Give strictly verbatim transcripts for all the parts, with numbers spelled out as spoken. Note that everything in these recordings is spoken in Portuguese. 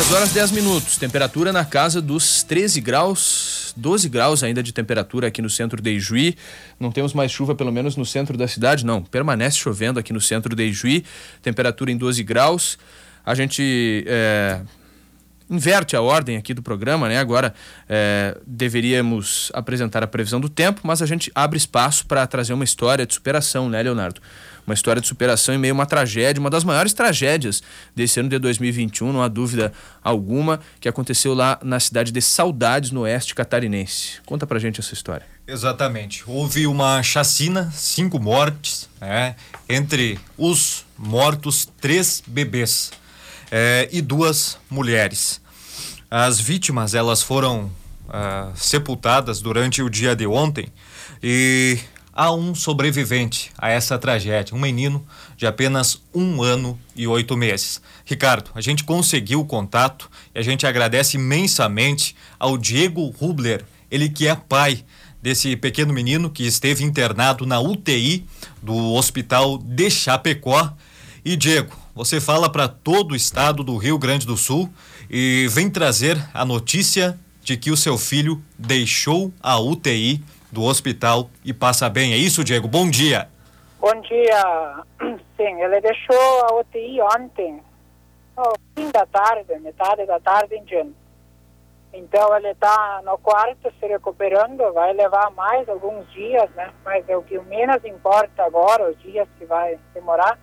dez horas dez minutos, temperatura na casa dos treze graus, doze graus ainda de temperatura aqui no centro de Ijuí. Não temos mais chuva, pelo menos no centro da cidade, não. Permanece chovendo aqui no centro de Ijuí, temperatura em doze graus. A gente é, inverte a ordem aqui do programa, né? Agora é, deveríamos apresentar a previsão do tempo, mas a gente abre espaço para trazer uma história de superação, né, Leonardo? Uma história de superação em meio a uma tragédia, uma das maiores tragédias desse ano de dois mil e vinte e um, não há dúvida alguma, que aconteceu lá na cidade de Saudades, no oeste catarinense. Conta pra gente essa história. Exatamente. Houve uma chacina, cinco mortes, né? Entre os mortos, três bebês é, e duas mulheres. As vítimas, elas foram ah, sepultadas durante o dia de ontem e há um sobrevivente a essa tragédia, um menino de apenas um ano e oito meses. Ricardo, a gente conseguiu o contato e a gente agradece imensamente ao Diego Rubler, ele que é pai desse pequeno menino que esteve internado na U T I do Hospital de Chapecó. E Diego, você fala para todo o estado do Rio Grande do Sul e vem trazer a notícia de que o seu filho deixou a U T I do hospital e passa bem. É isso, Diego? Bom dia. Bom dia. Sim, ele deixou a U T I ontem, no fim da tarde, metade da tarde em diante. Então ele está no quarto se recuperando, vai levar mais alguns dias, né? Mas é o que menos importa agora, os dias que vai demorar.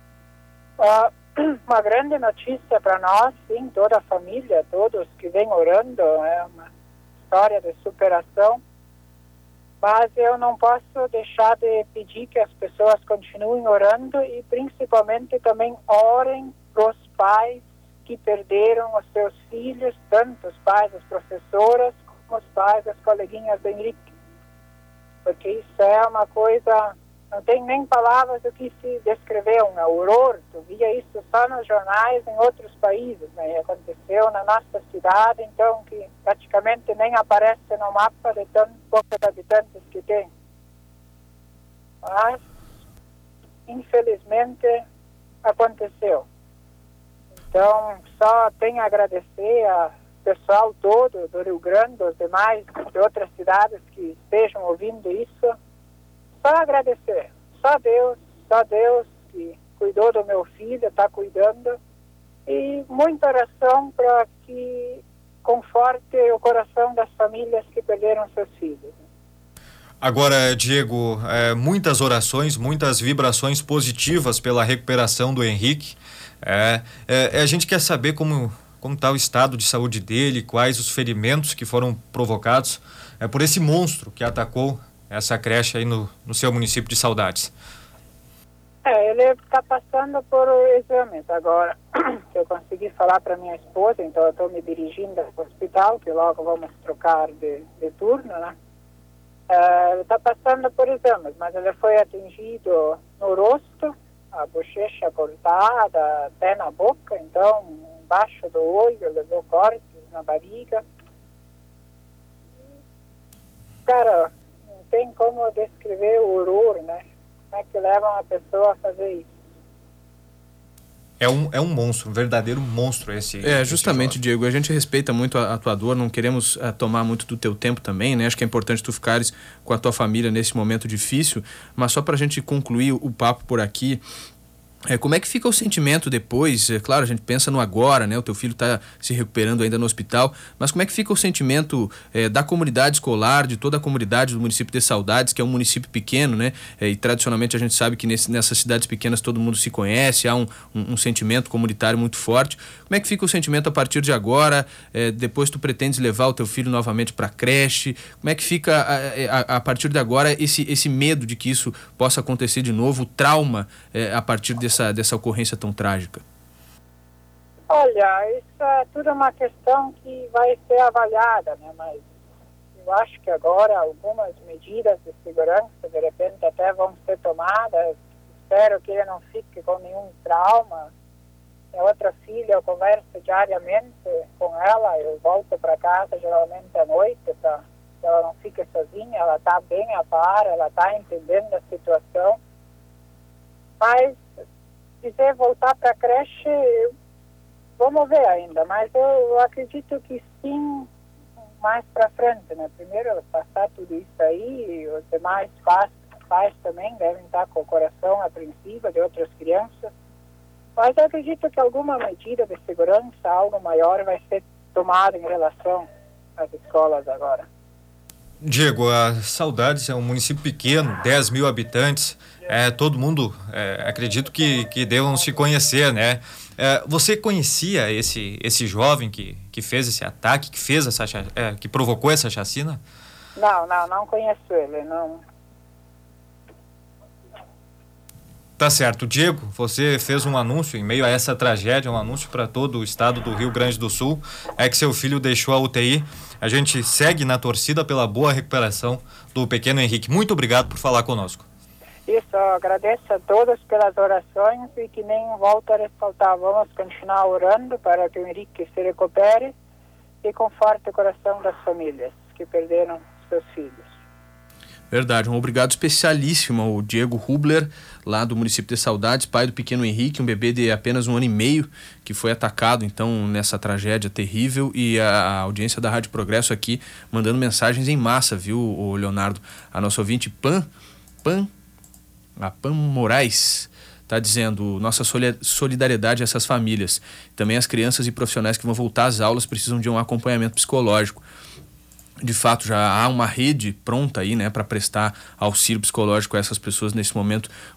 Uh, uma grande notícia para nós, sim, toda a família, todos que vêm orando, é uma história de superação. Mas eu não posso deixar de pedir que as pessoas continuem orando e principalmente também orem para os pais que perderam os seus filhos, tanto os pais das professoras como os pais das coleguinhas do Henrique. Porque isso é uma coisa, não tem nem palavras do que se descrever, um horror. Tu via isso só nos jornais em outros países, né? Aconteceu na nossa cidade, então que praticamente nem aparece no mapa de tantos poucos habitantes que tem. Mas, infelizmente, aconteceu. Então, só tenho a agradecer ao pessoal todo do Rio Grande, os demais de outras cidades que estejam ouvindo isso. Só agradecer. Só Deus, só Deus que cuidou do meu filho, está cuidando. E muita oração para que conforte o coração das famílias que perderam seus filhos. Agora, Diego, é, muitas orações, muitas vibrações positivas pela recuperação do Henrique. É, é, a gente quer saber como como está o estado de saúde dele, quais os ferimentos que foram provocados é, por esse monstro que atacou essa creche aí no, no seu município de Saudades. É, ele está passando por exames agora. Eu consegui falar para minha esposa, então eu estou me dirigindo ao hospital, que logo vamos trocar de, de turno, né? É, ele está passando por exames, mas ele foi atingido no rosto, a bochecha cortada, até na boca, então embaixo do olho, levou cortes na barriga. Cara, não tem como descrever o horror, né? Como é que leva uma pessoa a fazer isso? É um, é um monstro, um verdadeiro monstro esse. É, justamente, esse Diego, a gente respeita muito a, a tua dor, não queremos a, tomar muito do teu tempo também, né? Acho que é importante tu ficares com a tua família nesse momento difícil, mas só pra gente concluir o papo por aqui, É, como é que fica o sentimento depois? É claro, a gente pensa no agora, né? O teu filho está se recuperando ainda no hospital, mas como é que fica o sentimento é, da comunidade escolar, de toda a comunidade do município de Saudades, que é um município pequeno, né? É, e tradicionalmente a gente sabe que nesse, nessas cidades pequenas todo mundo se conhece, há um, um, um sentimento comunitário muito forte. Como é que fica o sentimento a partir de agora? É, depois tu pretendes levar o teu filho novamente para a creche? Como é que fica a, a, a partir de agora esse, esse medo de que isso possa acontecer de novo, o trauma é, a partir desse Dessa, dessa ocorrência tão trágica? Olha, isso é tudo uma questão que vai ser avaliada, né? Mas eu acho que agora algumas medidas de segurança, de repente, até vão ser tomadas. Espero que ele não fique com nenhum trauma. A outra filha, eu converso diariamente com ela, eu volto para casa geralmente à noite para que ela não fique sozinha, ela está bem a par, ela está entendendo a situação. Mas dizer voltar para a creche, Vamos ver ainda, mas eu, eu acredito que sim, mais para frente, né? Primeiro passar tudo isso aí, e os demais pais, pais também devem estar com o coração apreensivo de outras crianças. Mas eu acredito que alguma medida de segurança, algo maior, vai ser tomada em relação às escolas agora. Diego, a Saudades é um município pequeno, dez mil habitantes, é, todo mundo, é, acredito que, que devam se conhecer, né? É, você conhecia esse, esse jovem que, que fez esse ataque, que fez essa, é, que provocou essa chacina? Não, não, não conheço ele, não. Tá certo. Diego, você fez um anúncio em meio a essa tragédia, um anúncio para todo o estado do Rio Grande do Sul, é que seu filho deixou a U T I. A gente segue na torcida pela boa recuperação do pequeno Henrique. Muito obrigado por falar conosco. Isso, eu agradeço a todos pelas orações e que nem volto a ressaltar, vamos continuar orando para que o Henrique se recupere e conforte o coração das famílias que perderam seus filhos. Verdade, um obrigado especialíssimo ao Diego Hubler, lá do município de Saudades, pai do pequeno Henrique, um bebê de apenas um ano e meio, que foi atacado então nessa tragédia terrível, e a audiência da Rádio Progresso aqui mandando mensagens em massa, viu, o Leonardo? A nossa ouvinte Pan, Pan, a Pan Moraes, está dizendo: nossa solidariedade a essas famílias. Também as crianças e profissionais que vão voltar às aulas precisam de um acompanhamento psicológico. De fato, já há uma rede pronta aí, né, para prestar auxílio psicológico a essas pessoas nesse momento